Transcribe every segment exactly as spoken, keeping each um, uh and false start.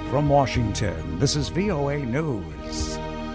From Washington, this is V O A News.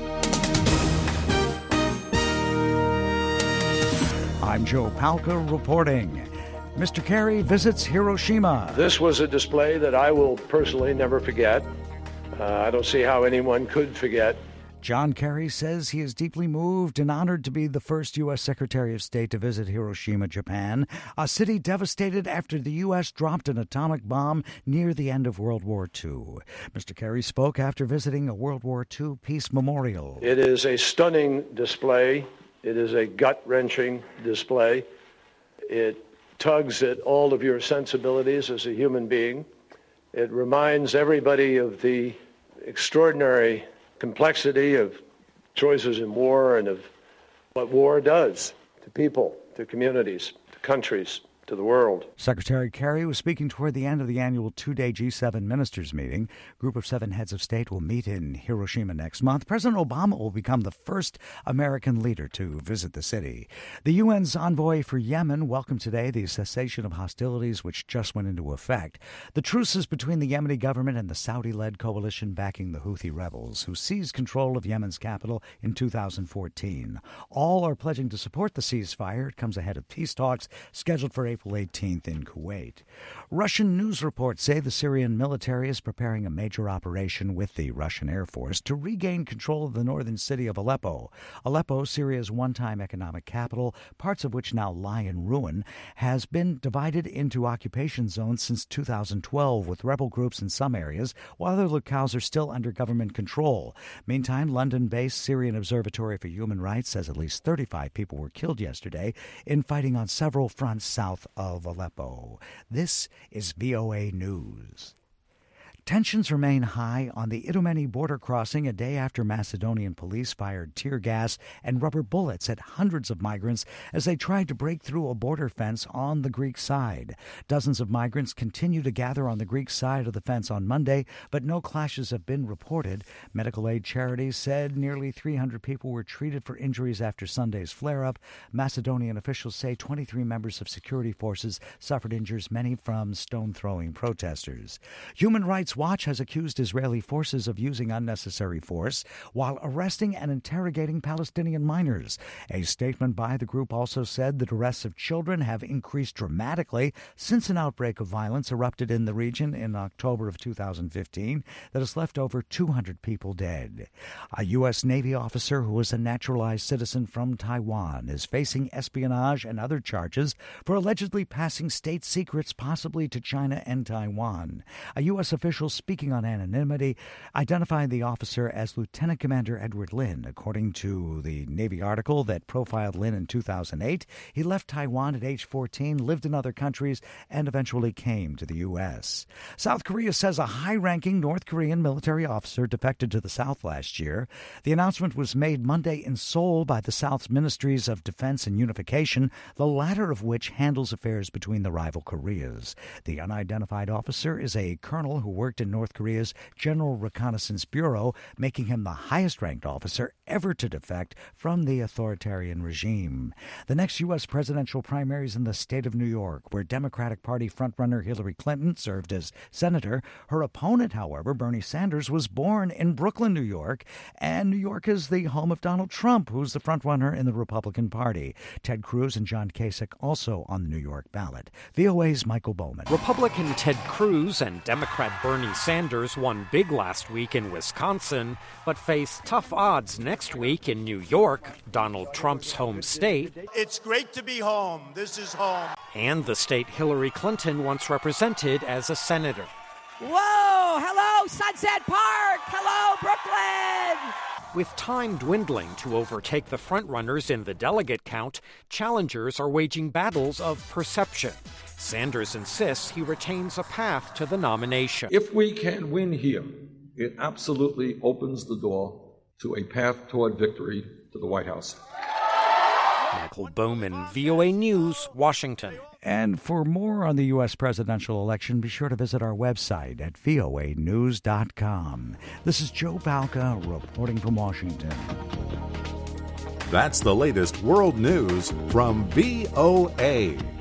I'm Joe Palca reporting. Mister Kerry visits Hiroshima. This was a display that I will personally never forget. Uh, I don't see how anyone could forget. John Kerry says he is deeply moved and honored to be the first U S Secretary of State to visit Hiroshima, Japan, a city devastated after the U S dropped an atomic bomb near the end of World War Two. Mister Kerry spoke after visiting a World War Two peace memorial. It is a stunning display. It is a gut-wrenching display. It tugs at all of your sensibilities as a human being. It reminds everybody of the extraordinary complexity of choices in war and of what war does to people, to communities, to countries, to the world. Secretary Kerry was speaking toward the end of the annual two-day G seven ministers meeting. A group of seven heads of state will meet in Hiroshima next month. President Obama will become the first American leader to visit the city. The U N's envoy for Yemen welcomed today the cessation of hostilities, which just went into effect. The truces between the Yemeni government and the Saudi-led coalition backing the Houthi rebels, who seized control of Yemen's capital in two thousand fourteen. All are pledging to support the ceasefire. It comes ahead of peace talks scheduled for April eighteenth in Kuwait. Russian news reports say the Syrian military is preparing a major operation with the Russian Air Force to regain control of the northern city of Aleppo. Aleppo, Syria's one-time economic capital, parts of which now lie in ruin, has been divided into occupation zones since two thousand twelve, with rebel groups in some areas, while other locales are still under government control. Meantime, London-based Syrian Observatory for Human Rights says at least thirty-five people were killed yesterday in fighting on several fronts south of Aleppo. This is V O A News. Tensions remain high on the Idomeni border crossing a day after Macedonian police fired tear gas and rubber bullets at hundreds of migrants as they tried to break through a border fence on the Greek side. Dozens of migrants continue to gather on the Greek side of the fence on Monday, but no clashes have been reported. Medical aid charities said nearly three hundred people were treated for injuries after Sunday's flare-up. Macedonian officials say twenty-three members of security forces suffered injuries, many from stone-throwing protesters. Human Rights Watch has accused Israeli forces of using unnecessary force while arresting and interrogating Palestinian minors. A statement by the group also said that arrests of children have increased dramatically since an outbreak of violence erupted in the region in October of two thousand fifteen that has left over two hundred people dead. A U S Navy officer who is a naturalized citizen from Taiwan is facing espionage and other charges for allegedly passing state secrets possibly to China and Taiwan. A U S official speaking on anonymity identified the officer as Lieutenant Commander Edward Lin. According to the Navy article that profiled Lin in two thousand eight, he left Taiwan at age fourteen, lived in other countries, and eventually came to the U S. South Korea says a high-ranking North Korean military officer defected to the South last year. The announcement was made Monday in Seoul by the South's Ministries of Defense and Unification, the latter of which handles affairs between the rival Koreas. The unidentified officer is a colonel who worked in North Korea's General Reconnaissance Bureau, making him the highest-ranked officer ever to defect from the authoritarian regime. The next U S presidential primaries in the state of New York, where Democratic Party frontrunner Hillary Clinton served as senator. Her opponent, however, Bernie Sanders, was born in Brooklyn, New York, and New York is the home of Donald Trump, who's the frontrunner in the Republican Party. Ted Cruz and John Kasich also on the New York ballot. V O A's Michael Bowman. Republican Ted Cruz and Democrat Bernie Sanders won big last week in Wisconsin, but face tough odds next week in New York, Donald Trump's home state. It's great to be home. This is home. And the state Hillary Clinton once represented as a senator. Whoa! Hello, Sunset Park! Hello, Brooklyn! With time dwindling to overtake the frontrunners in the delegate count, challengers are waging battles of perception. Sanders insists he retains a path to the nomination. If we can win here, it absolutely opens the door to a path toward victory to the White House. Michael Bowman, V O A News, Washington. And for more on the U S presidential election, be sure to visit our website at V O A news dot com. This is Joe Palca reporting from Washington. That's the latest world news from V O A.